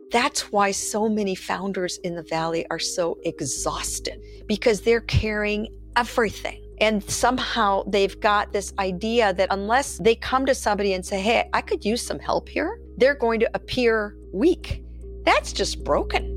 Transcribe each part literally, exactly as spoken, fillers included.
That's why so many founders in the Valley are so exhausted, because they're carrying everything. And somehow they've got this idea that unless they come to somebody and say, hey, I could use some help here, they're going to appear weak. That's just broken.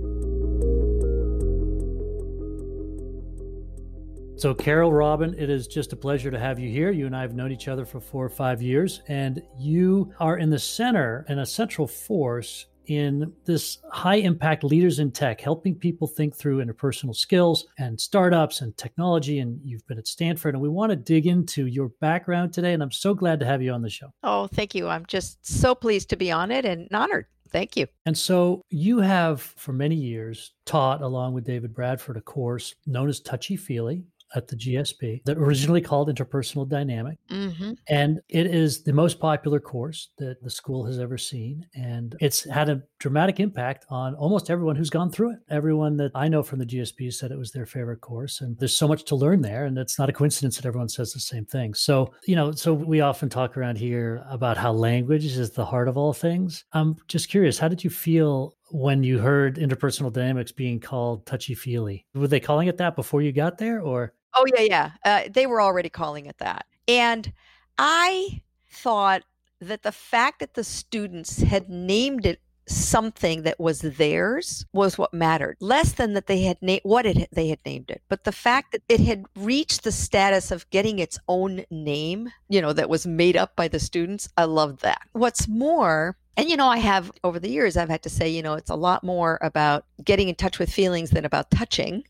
So Carol, Robin, it is just a pleasure to have you here. You and I have known each other for four or five years, and you are in the center and a central force in this high impact leaders in tech, helping people think through interpersonal skills and startups and technology. And you've been at Stanford, and we want to dig into your background today. And I'm so glad to have you on the show. Oh, thank you. I'm just so pleased to be on it and honored. Thank you. And so you have for many years taught, along with David Bradford, a course known as Touchy-Feely at the G S B that originally called Interpersonal Dynamic. Mm-hmm. And it is the most popular course that the school has ever seen. And it's had a dramatic impact on almost everyone who's gone through it. Everyone that I know from the G S B said it was their favorite course. And there's so much to learn there. And it's not a coincidence that everyone says the same thing. So, you know, so we often talk around here about how language is the heart of all things. I'm just curious, how did you feel when you heard interpersonal dynamics being called touchy-feely? Were they calling it that before you got there, or? Oh, yeah, yeah. Uh, they were already calling it that. And I thought that the fact that the students had named it something that was theirs was what mattered, less than that they had named what it they had named it, but the fact that it had reached the status of getting its own name, you know, that was made up by the students. I loved that. What's more, and, you know, I have over the years, I've had to say, you know, it's a lot more about getting in touch with feelings than about touching.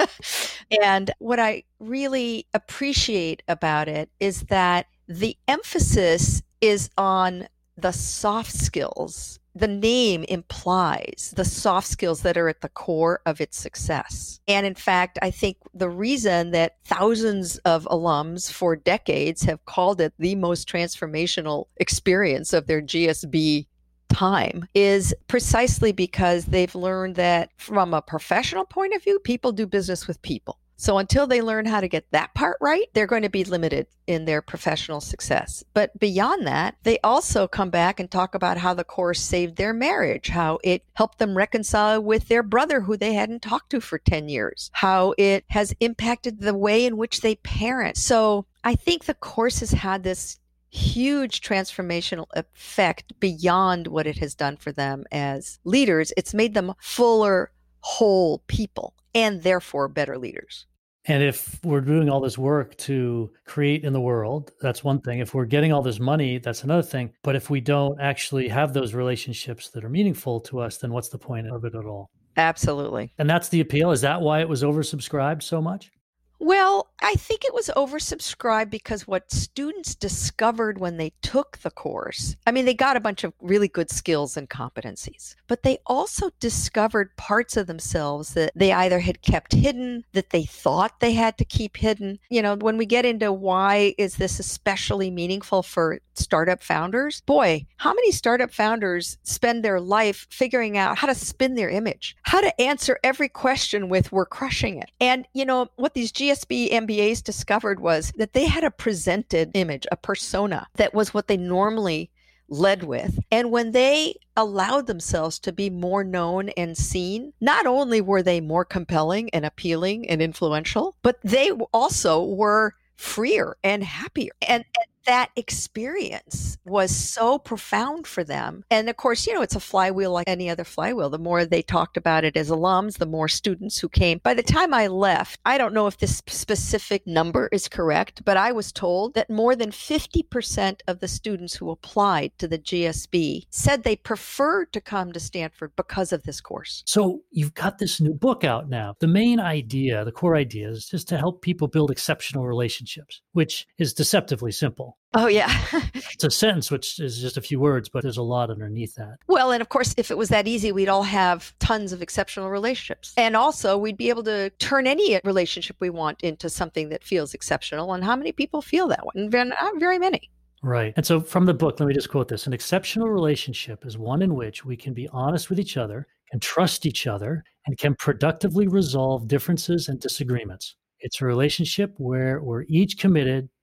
And what I really appreciate about it is that the emphasis is on the soft skills. The name implies the soft skills that are at the core of its success. And in fact, I think the reason that thousands of alums for decades have called it the most transformational experience of their G S B time is precisely because they've learned that from a professional point of view, people do business with people. So until they learn how to get that part right, they're going to be limited in their professional success. But beyond that, they also come back and talk about how the course saved their marriage, how it helped them reconcile with their brother who they hadn't talked to for ten years, how it has impacted the way in which they parent. So I think the course has had this huge transformational effect beyond what it has done for them as leaders. It's made them fuller, whole people, and therefore better leaders. And if we're doing all this work to create in the world, that's one thing. If we're getting all this money, that's another thing. But if we don't actually have those relationships that are meaningful to us, then what's the point of it at all? Absolutely. And that's the appeal. Is that why it was oversubscribed so much? Well, I think it was oversubscribed because what students discovered when they took the course, I mean, they got a bunch of really good skills and competencies, but they also discovered parts of themselves that they either had kept hidden, that they thought they had to keep hidden. You know, when we get into why is this especially meaningful for startup founders, boy, how many startup founders spend their life figuring out how to spin their image, how to answer every question with "we're crushing it." And, you know, what these G S B M B As discovered was that they had a presented image, a persona that was what they normally led with. And when they allowed themselves to be more known and seen, not only were they more compelling and appealing and influential, but they also were freer and happier. And, and that experience was so profound for them. And of course, you know, it's a flywheel like any other flywheel. The more they talked about it as alums, the more students who came. By the time I left, I don't know if this specific number is correct, but I was told that more than fifty percent of the students who applied to the G S B said they preferred to come to Stanford because of this course. So you've got this new book out now. The main idea, the core idea is just to help people build exceptional relationships, which is deceptively simple. Oh, yeah. It's a sentence, which is just a few words, but there's a lot underneath that. Well, and of course, if it was that easy, we'd all have tons of exceptional relationships. And also, we'd be able to turn any relationship we want into something that feels exceptional. And how many people feel that way? And not very many. Right. And so from the book, let me just quote this. An exceptional relationship is one in which we can be honest with each other, can trust each other, and can productively resolve differences and disagreements. It's a relationship where we're each committed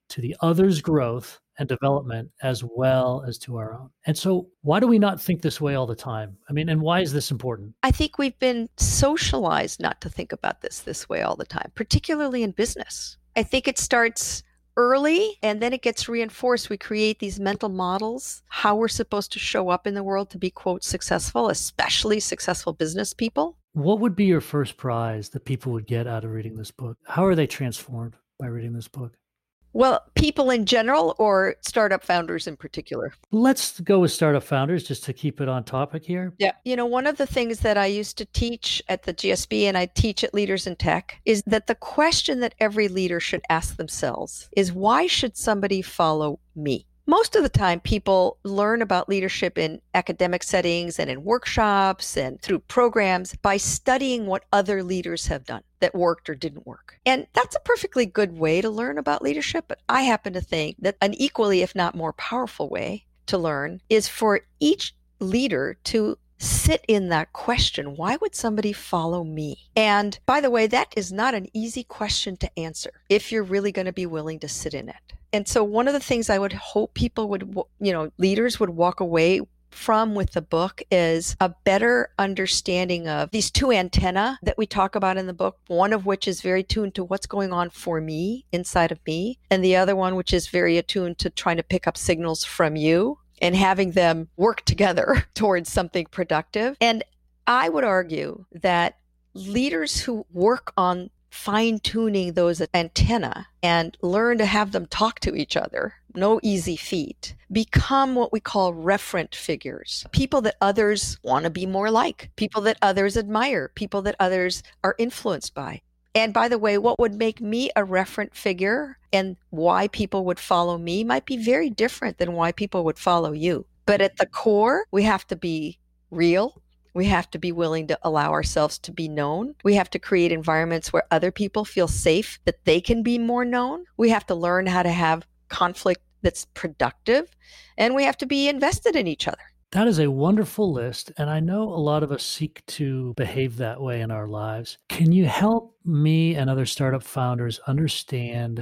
to the other's growth and development as well as to our own. And so why do we not think this way all the time? I mean, and why is this important? I think we've been socialized not to think about this this way all the time, particularly in business. I think it starts early and then it gets reinforced. We create these mental models, how we're supposed to show up in the world to be, quote, successful, especially successful business people. What would be your first prize that people would get out of reading this book? How are they transformed by reading this book? Well, people in general or startup founders in particular? Let's go with startup founders just to keep it on topic here. Yeah. You know, one of the things that I used to teach at the G S B and I teach at Leaders in Tech is that the question that every leader should ask themselves is, why should somebody follow me? Most of the time, people learn about leadership in academic settings and in workshops and through programs by studying what other leaders have done that worked or didn't work. And that's a perfectly good way to learn about leadership. But I happen to think that an equally, if not more powerful way to learn is for each leader to sit in that question. Why would somebody follow me? And by the way, that is not an easy question to answer if you're really going to be willing to sit in it. And so one of the things I would hope people would, you know, leaders would walk away from with the book is a better understanding of these two antennae that we talk about in the book, one of which is very tuned to what's going on for me, inside of me, and the other one which is very attuned to trying to pick up signals from you and having them work together towards something productive. And I would argue that leaders who work on fine-tuning those antennae and learn to have them talk to each other, no easy feat, become what we call referent figures, people that others want to be more like, people that others admire, people that others are influenced by. And by the way, what would make me a referent figure and why people would follow me might be very different than why people would follow you. But at the core, we have to be real. We have to be willing to allow ourselves to be known. We have to create environments where other people feel safe, that they can be more known. We have to learn how to have conflict that's productive. And we have to be invested in each other. That is a wonderful list, and I know a lot of us seek to behave that way in our lives. Can you help me and other startup founders understand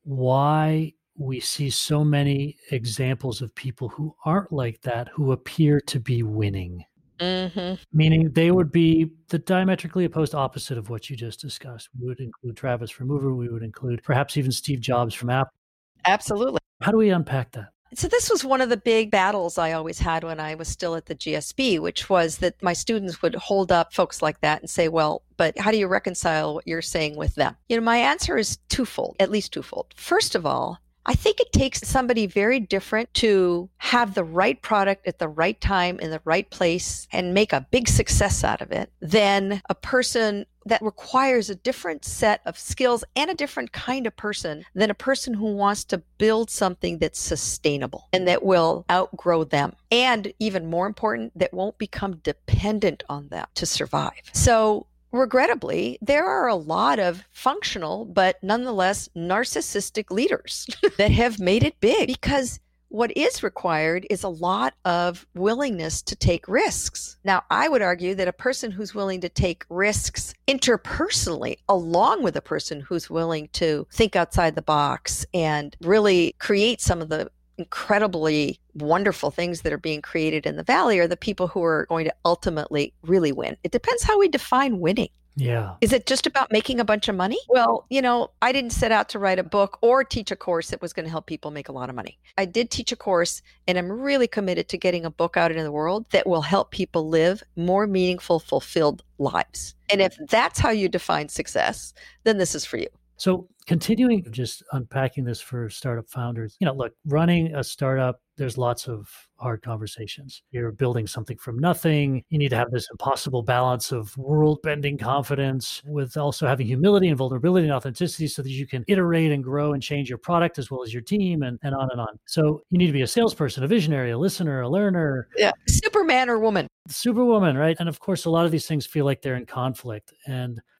why we see so many examples of people who aren't like that, who appear to be winning? Mm-hmm. Meaning they would be the diametrically opposed opposite of what you just discussed. We would include Travis from Uber. We would include perhaps even Steve Jobs from Apple. Absolutely. How do we unpack that? So this was one of the big battles I always had when I was still at the G S B, which was that my students would hold up folks like that and say, well, but how do you reconcile what you're saying with them? You know, my answer is twofold, at least twofold. First of all, I think it takes somebody very different to have the right product at the right time in the right place and make a big success out of it than a person that requires a different set of skills and a different kind of person than a person who wants to build something that's sustainable and that will outgrow them. And even more important, that won't become dependent on them to survive. So regrettably, there are a lot of functional, but nonetheless narcissistic leaders that have made it big because what is required is a lot of willingness to take risks. Now, I would argue that a person who's willing to take risks interpersonally, along with a person who's willing to think outside the box and really create some of the incredibly wonderful things that are being created in the Valley, are the people who are going to ultimately really win. It depends how we define winning. Yeah. Is it just about making a bunch of money? Well, you know, I didn't set out to write a book or teach a course that was going to help people make a lot of money. I did teach a course, and I'm really committed to getting a book out into the world that will help people live more meaningful, fulfilled lives. And if that's how you define success, then this is for you. So continuing just unpacking this for startup founders, you know, look, running a startup, there's lots of hard conversations. You're building something from nothing. You need to have this impossible balance of world-bending confidence with also having humility and vulnerability and authenticity so that you can iterate and grow and change your product as well as your team and, and on and on. So you need to be a salesperson, a visionary, a listener, a learner. Yeah, Superman or woman. Superwoman, right? And of course, a lot of these things feel like they're in conflict. And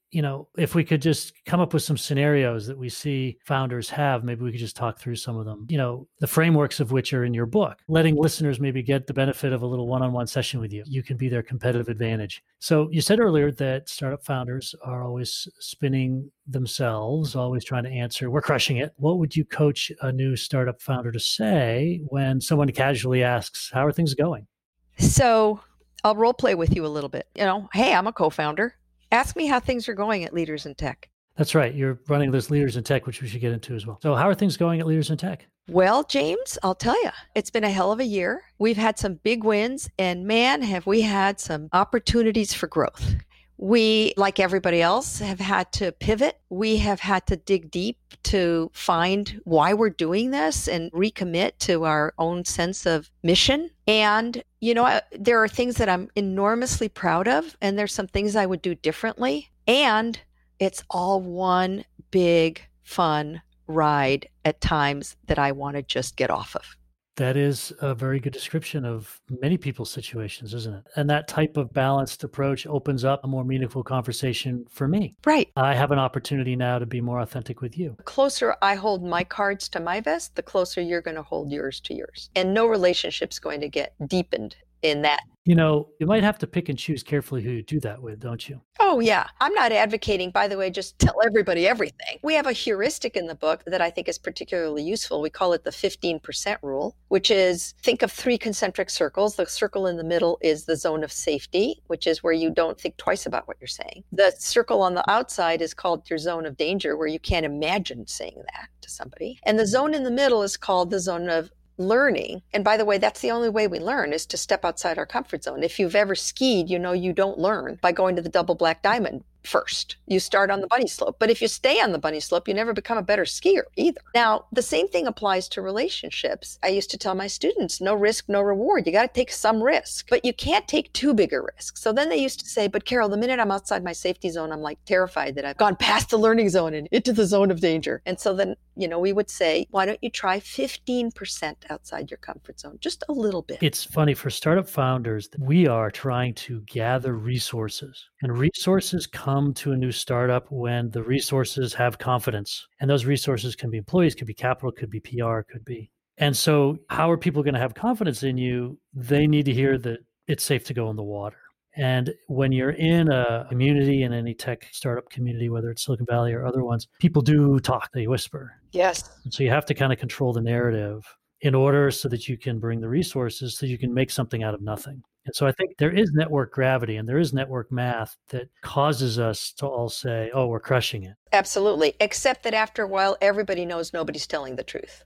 you know, if we could just come up with some scenarios that we see founders have, maybe we could just talk through some of them, you know, the frameworks of which are in your book, letting listeners maybe get the benefit of a little one-on-one session with you. You can be their competitive advantage. So you said earlier that startup founders are always spinning themselves, always trying to answer, we're crushing it. What would you coach a new startup founder to say when someone casually asks, how are things going? So I'll role play with you a little bit. You know, hey, I'm a co-founder. Ask me how things are going at Leaders in Tech. That's right. You're running this Leaders in Tech, which we should get into as well. So how are things going at Leaders in Tech? Well, James, I'll tell you, it's been a hell of a year. We've had some big wins, and man, have we had some opportunities for growth. We, like everybody else, have had to pivot. We have had to dig deep to find why we're doing this and recommit to our own sense of mission. And, you know, there are things that I'm enormously proud of, and there's some things I would do differently. And it's all one big, fun ride at times that I want to just get off of. That is a very good description of many people's situations, isn't it? And that type of balanced approach opens up a more meaningful conversation for me. Right. I have an opportunity now to be more authentic with you. The closer I hold my cards to my vest, the closer you're going to hold yours to yours. And no relationship's going to get deepened in that. You know, you might have to pick and choose carefully who you do that with, don't you? Oh, yeah. I'm not advocating, by the way, just tell everybody everything. We have a heuristic in the book that I think is particularly useful. We call it the fifteen percent rule, which is think of three concentric circles. The circle in the middle is the zone of safety, which is where you don't think twice about what you're saying. The circle on the outside is called your zone of danger, where you can't imagine saying that to somebody. And the zone in the middle is called the zone of learning. And by the way, that's the only way we learn is to step outside our comfort zone. If you've ever skied, you know you don't learn by going to the double black diamond first. You start on the bunny slope. But if you stay on the bunny slope, you never become a better skier either. Now, the same thing applies to relationships. I used to tell my students, no risk, no reward. You got to take some risk, but you can't take too big a risk. So then they used to say, but Carol, the minute I'm outside my safety zone, I'm like terrified that I've gone past the learning zone and into the zone of danger. And so then, you know, we would say, why don't you try fifteen percent outside your comfort zone? Just a little bit. It's funny for startup founders, we are trying to gather resources, and resources come come to a new startup when the resources have confidence. And those resources can be employees, could be capital, could be P R, could be. And so how are people going to have confidence in you? They need to hear that it's safe to go in the water. And when you're in a community, in any tech startup community, whether it's Silicon Valley or other ones, people do talk, they whisper. Yes. And so you have to kind of control the narrative in order so that you can bring the resources so you can make something out of nothing. And so I think there is network gravity and there is network math that causes us to all say, oh, we're crushing it. Absolutely. Except that after a while, everybody knows nobody's telling the truth.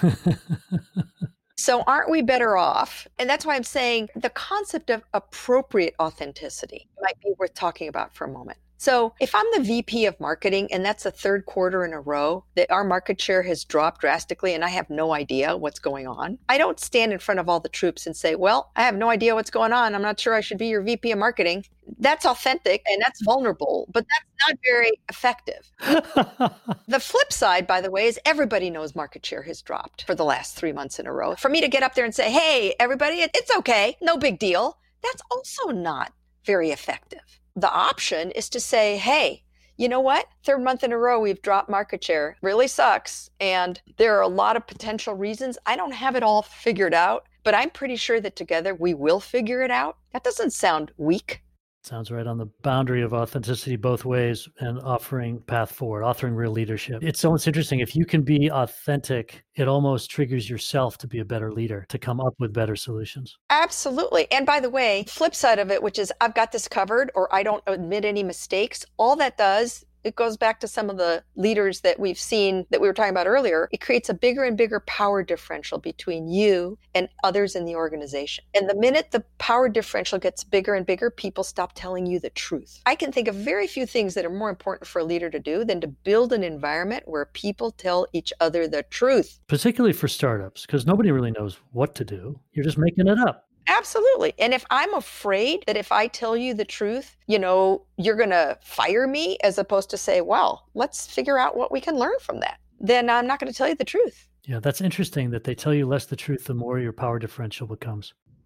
So aren't we better off? And that's why I'm saying the concept of appropriate authenticity might be worth talking about for a moment. So if I'm the V P of marketing and that's the third quarter in a row that our market share has dropped drastically and I have no idea what's going on, I don't stand in front of all the troops and say, well, I have no idea what's going on. I'm not sure I should be your V P of marketing. That's authentic and that's vulnerable, but that's not very effective. The flip side, by the way, is everybody knows market share has dropped for the last three months in a row. For me to get up there and say, hey, everybody, it's okay, no big deal, that's also not very effective. The option is to say, hey, you know what? Third month in a row, we've dropped market share. Really sucks. And there are a lot of potential reasons. I don't have it all figured out, but I'm pretty sure that together we will figure it out. That doesn't sound weak. Sounds right on the boundary of authenticity both ways and offering path forward, authoring real leadership. It's almost interesting. If you can be authentic, it almost triggers yourself to be a better leader, to come up with better solutions. Absolutely. And by the way, flip side of it, which is I've got this covered or I don't admit any mistakes, all that does, it goes back to some of the leaders that we've seen that we were talking about earlier. It creates a bigger and bigger power differential between you and others in the organization. And the minute the power differential gets bigger and bigger, people stop telling you the truth. I can think of very few things that are more important for a leader to do than to build an environment where people tell each other the truth. Particularly for startups, because nobody really knows what to do. You're just making it up. Absolutely. And if I'm afraid that if I tell you the truth, you know, you're going to fire me as opposed to say, well, let's figure out what we can learn from that, then I'm not going to tell you the truth. Yeah, that's interesting that they tell you less the truth, the more your power differential becomes.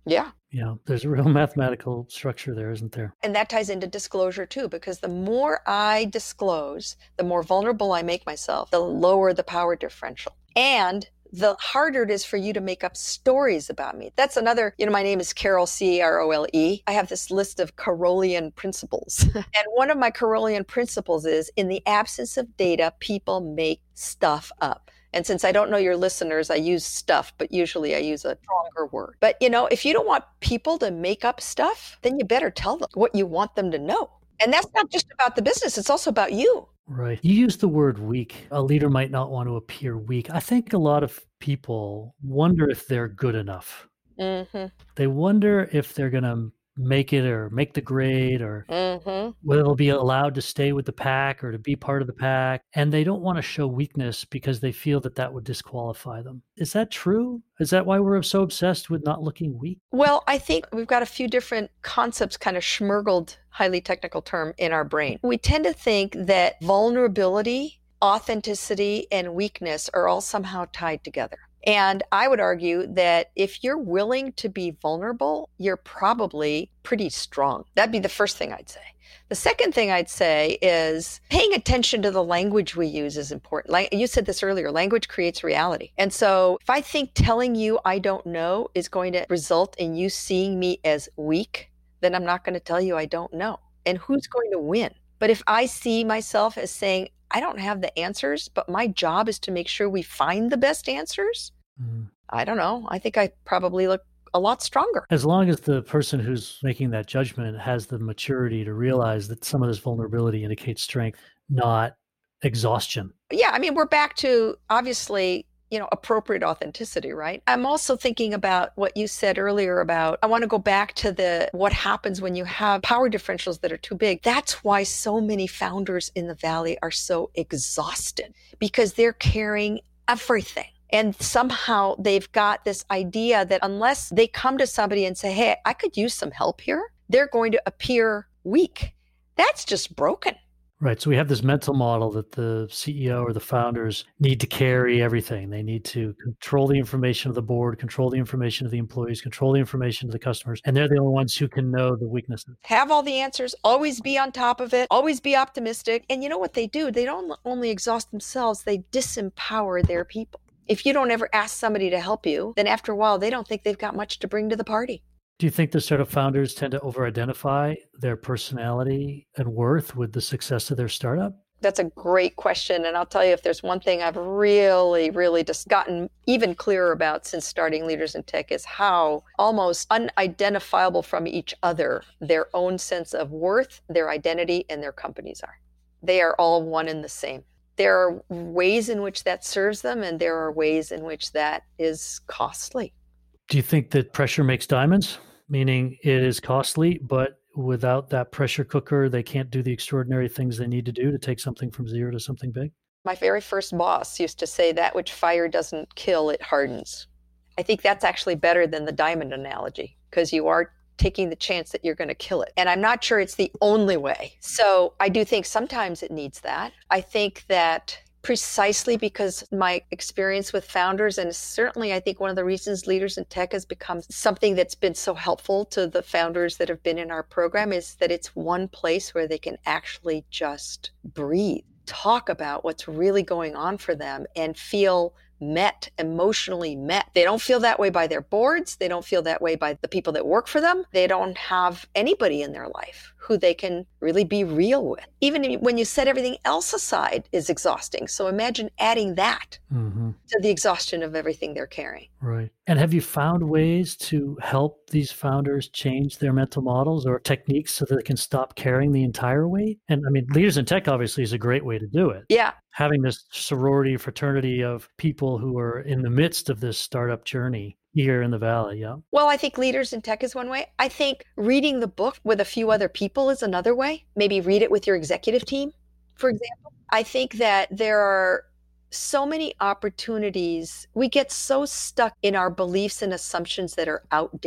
Yeah. You know, there's a real mathematical structure there, isn't there? And that ties into disclosure too, because the more I disclose, the more vulnerable I make myself, the lower the power differential. And the harder it is for you to make up stories about me. That's another, you know, my name is Carole, C A R O L E. I have this list of Carolian principles. And one of my Carolian principles is, in the absence of data, people make stuff up. And since I don't know your listeners, I use stuff, but usually I use a stronger word. But, you know, if you don't want people to make up stuff, then you better tell them what you want them to know. And that's not just about the business. It's also about you. Right. You use the word weak. A leader might not want to appear weak. I think a lot of people wonder if they're good enough. Mm-hmm. They wonder if they're going to make it or make the grade, or mm-hmm. whether they'll be allowed to stay with the pack or to be part of the pack. And they don't want to show weakness because they feel that that would disqualify them. Is that true? Is that why we're so obsessed with not looking weak? Well, I think we've got a few different concepts kind of schmurgled, highly technical term, in our brain. We tend to think that vulnerability, authenticity, and weakness are all somehow tied together. And I would argue that if you're willing to be vulnerable, you're probably pretty strong. That'd be the first thing I'd say. The second thing I'd say is paying attention to the language we use is important. Like you said this earlier, language creates reality. And so if I think telling you I don't know is going to result in you seeing me as weak, then I'm not going to tell you I don't know. And who's going to win? But if I see myself as saying, I don't have the answers, but my job is to make sure we find the best answers, mm. I don't know. I think I probably look a lot stronger. As long as the person who's making that judgment has the maturity to realize that some of this vulnerability indicates strength, not exhaustion. Yeah, I mean, we're back to, obviously, you know, appropriate authenticity, right? I'm also thinking about what you said earlier about, I want to go back to the, what happens when you have power differentials that are too big. That's why so many founders in the Valley are so exhausted, because they're carrying everything. And somehow they've got this idea that unless they come to somebody and say, hey, I could use some help here, they're going to appear weak. That's just broken. Right. So we have this mental model that the C E O or the founders need to carry everything. They need to control the information of the board, control the information of the employees, control the information of the customers. And they're the only ones who can know the weaknesses. Have all the answers, always be on top of it, always be optimistic. And you know what they do? They don't only exhaust themselves, they disempower their people. If you don't ever ask somebody to help you, then after a while, they don't think they've got much to bring to the party. Do you think the startup founders tend to over-identify their personality and worth with the success of their startup? That's a great question. And I'll tell you, if there's one thing I've really, really just gotten even clearer about since starting Leaders in Tech, is how almost unidentifiable from each other their own sense of worth, their identity, and their companies are. They are all one and the same. There are ways in which that serves them, and there are ways in which that is costly. Do you think that pressure makes diamonds? Meaning it is costly, but without that pressure cooker, they can't do the extraordinary things they need to do to take something from zero to something big? My very first boss used to say, that which fire doesn't kill, it hardens. I think that's actually better than the diamond analogy, because you are taking the chance that you're going to kill it. And I'm not sure it's the only way. So I do think sometimes it needs that. I think that precisely because my experience with founders, and certainly I think one of the reasons Leaders in Tech has become something that's been so helpful to the founders that have been in our program, is that it's one place where they can actually just breathe, talk about what's really going on for them, and feel met, emotionally met. They don't feel that way by their boards. They don't feel that way by the people that work for them. They don't have anybody in their life who they can really be real with. Even when you set everything else aside is exhausting. So imagine adding that mm-hmm. to the exhaustion of everything they're carrying. Right. And have you found ways to help these founders change their mental models or techniques so that they can stop carrying the entire weight? And I mean, Leaders in Tech obviously is a great way to do it. Yeah. Having this sorority, fraternity of people who are in the midst of this startup journey here in the Valley, yeah? Well, I think Leaders in Tech is one way. I think reading the book with a few other people is another way. Maybe read it with your executive team, for example. I think that there are so many opportunities. We get so stuck in our beliefs and assumptions that are outdated.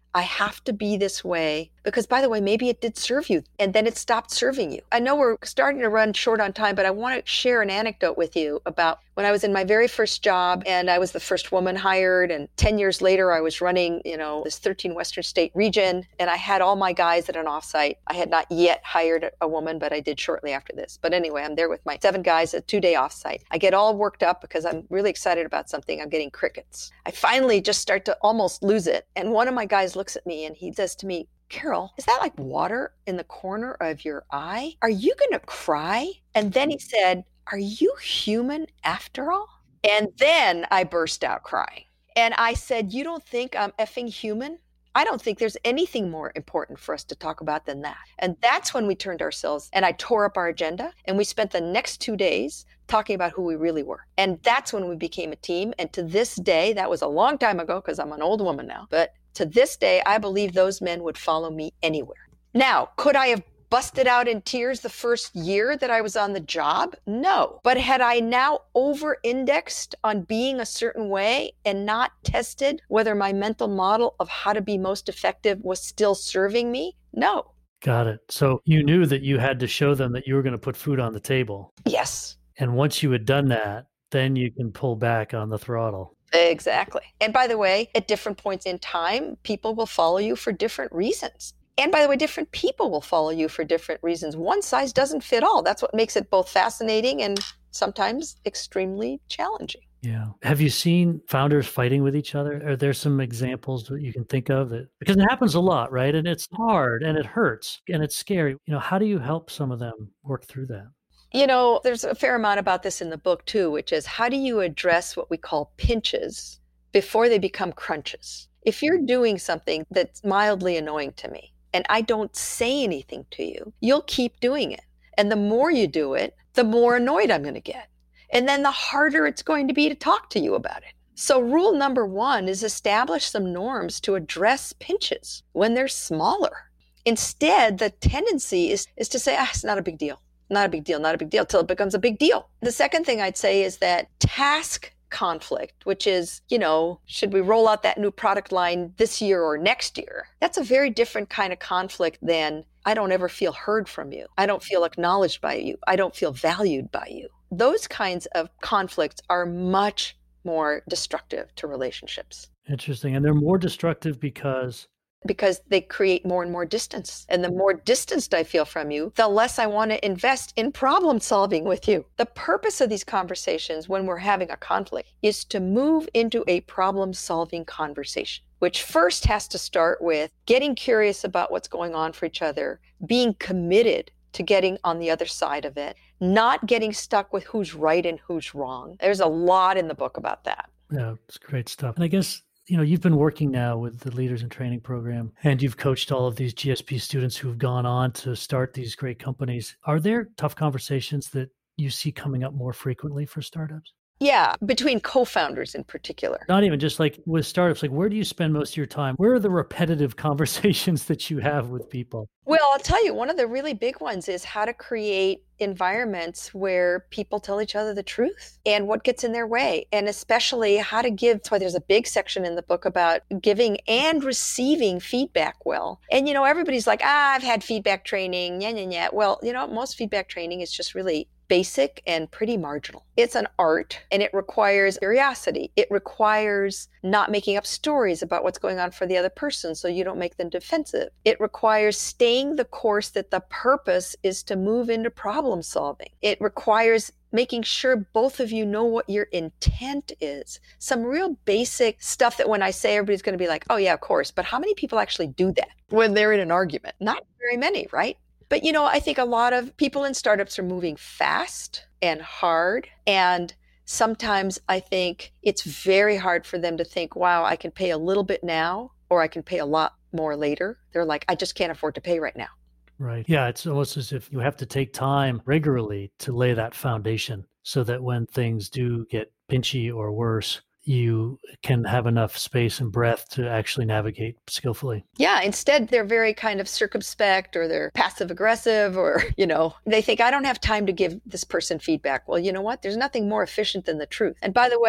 I have to be this way because, by the way, maybe it did serve you and then it stopped serving you. I know we're starting to run short on time, but I want to share an anecdote with you about when I was in my very first job and I was the first woman hired. And ten years later, I was running, you know, this thirteen Western state region, and I had all my guys at an offsite. I had not yet hired a woman, but I did shortly after this. But anyway, I'm there with my seven guys at a two-day offsite. I get all worked up because I'm really excited about something. I'm getting crickets. I finally just start to almost lose it. And one of my guys looks at me and he says to me, Carol, is that like water in the corner of your eye? Are you going to cry? And then he said, are you human after all? And then I burst out crying. And I said, you don't think I'm effing human? I don't think there's anything more important for us to talk about than that. And that's when we turned ourselves and I tore up our agenda. And we spent the next two days talking about who we really were. And that's when we became a team. And to this day, that was a long time ago because I'm an old woman now. But to this day, I believe those men would follow me anywhere. Now, could I have busted out in tears the first year that I was on the job? No. But had I now over-indexed on being a certain way and not tested whether my mental model of how to be most effective was still serving me? No. Got it. So you knew that you had to show them that you were going to put food on the table. Yes. And once you had done that, then you can pull back on the throttle. Exactly. And by the way, at different points in time, people will follow you for different reasons. And by the way, different people will follow you for different reasons. One size doesn't fit all. That's what makes it both fascinating and sometimes extremely challenging. Yeah. Have you seen founders fighting with each other? Are there some examples that you can think of that, because it happens a lot, right? And it's hard and it hurts and it's scary. You know, how do you help some of them work through that? You know, there's a fair amount about this in the book too, which is how do you address what we call pinches before they become crunches? If you're doing something that's mildly annoying to me and I don't say anything to you, you'll keep doing it. And the more you do it, the more annoyed I'm going to get. And then the harder it's going to be to talk to you about it. So rule number one is establish some norms to address pinches when they're smaller. Instead, the tendency is, is to say, ah, it's not a big deal. Not a big deal, not a big deal, till it becomes a big deal. The second thing I'd say is that task conflict, which is, you know, should we roll out that new product line this year or next year? That's a very different kind of conflict than I don't ever feel heard from you. I don't feel acknowledged by you. I don't feel valued by you. Those kinds of conflicts are much more destructive to relationships. Interesting. And they're more destructive because because they create more and more distance. And the more distanced I feel from you, the less I want to invest in problem solving with you. The purpose of these conversations when we're having a conflict is to move into a problem solving conversation, which first has to start with getting curious about what's going on for each other, being committed to getting on the other side of it, not getting stuck with who's right and who's wrong. There's a lot in the book about that. Yeah, it's great stuff. And I guess, you know, you've been working now with the Leaders in Training program, and you've coached all of these G S P students who've gone on to start these great companies. Are there tough conversations that you see coming up more frequently for startups? Yeah, between co-founders in particular. Not even just like with startups, like where do you spend most of your time? Where are the repetitive conversations that you have with people? Well, I'll tell you, one of the really big ones is how to create environments where people tell each other the truth and what gets in their way. And especially how to give, that's why there's a big section in the book about giving and receiving feedback well. And, you know, everybody's like, ah, I've had feedback training, yeah, yeah, yeah. Well, you know, most feedback training is just really basic and pretty marginal. It's an art and it requires curiosity. It requires not making up stories about what's going on for the other person so you don't make them defensive. It requires staying the course that the purpose is to move into problem solving. It requires making sure both of you know what your intent is. Some real basic stuff that when I say, everybody's going to be like, oh yeah, of course. But how many people actually do that when they're in an argument? Not very many, right? But, you know, I think a lot of people in startups are moving fast and hard. And sometimes I think it's very hard for them to think, wow, I can pay a little bit now or I can pay a lot more later. They're like, I just can't afford to pay right now. Right. Yeah. It's almost as if you have to take time regularly to lay that foundation so that when things do get pinchy or worse, you can have enough space and breath to actually navigate skillfully. Yeah. Instead, they're very kind of circumspect or they're passive aggressive or, you know, they think I don't have time to give this person feedback. Well, you know what? There's nothing more efficient than the truth. And by the way,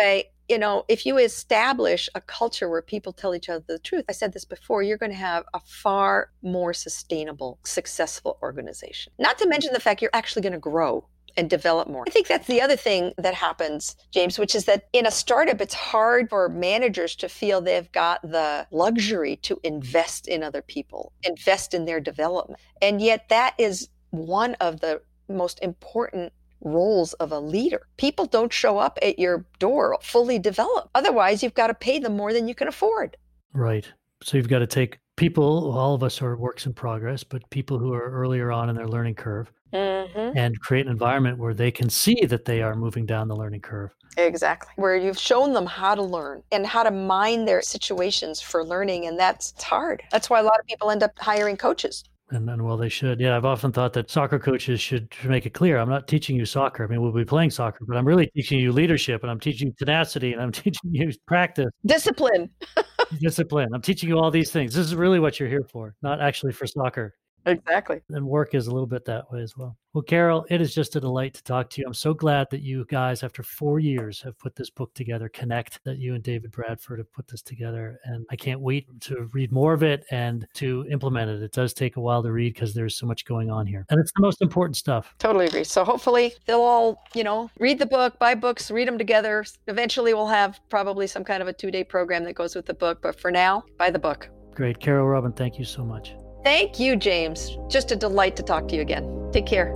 you know, if you establish a culture where people tell each other the truth, I said this before, you're going to have a far more sustainable, successful organization. Not to mention the fact you're actually going to grow and develop more. I think that's the other thing that happens, James, which is that in a startup, it's hard for managers to feel they've got the luxury to invest in other people, invest in their development. And yet that is one of the most important roles of a leader. People don't show up at your door fully developed. Otherwise, you've got to pay them more than you can afford. Right. So you've got to take people, all of us are works in progress, but people who are earlier on in their learning curve, mm-hmm. and create an environment where they can see that they are moving down the learning curve. Exactly. Where you've shown them how to learn and how to mine their situations for learning. And that's it's hard. That's why a lot of people end up hiring coaches. And, and well, they should. Yeah, I've often thought that soccer coaches should, should make it clear. I'm not teaching you soccer. I mean, we'll be playing soccer, but I'm really teaching you leadership, and I'm teaching you tenacity, and I'm teaching you practice. Discipline. Discipline. I'm teaching you all these things. This is really what you're here for, not actually for soccer. Exactly. And work is a little bit that way as well. Well, Carol, it is just a delight to talk to you. I'm so glad that you guys, after four years, have put this book together, Connect, that you and David Bradford have put this together. And I can't wait to read more of it and to implement it. It does take a while to read because there's so much going on here. And it's the most important stuff. Totally agree. So hopefully they'll all, you know, read the book, buy books, read them together. Eventually we'll have probably some kind of a two-day program that goes with the book. But for now, buy the book. Great. Carol Rubin, thank you so much. Thank you, James. Just a delight to talk to you again. Take care.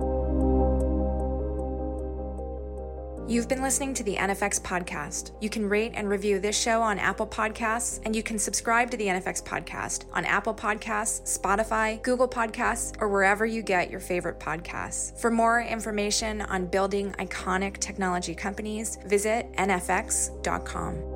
You've been listening to the N F X Podcast. You can rate and review this show on Apple Podcasts, and you can subscribe to the N F X Podcast on Apple Podcasts, Spotify, Google Podcasts, or wherever you get your favorite podcasts. For more information on building iconic technology companies, visit N F X dot com.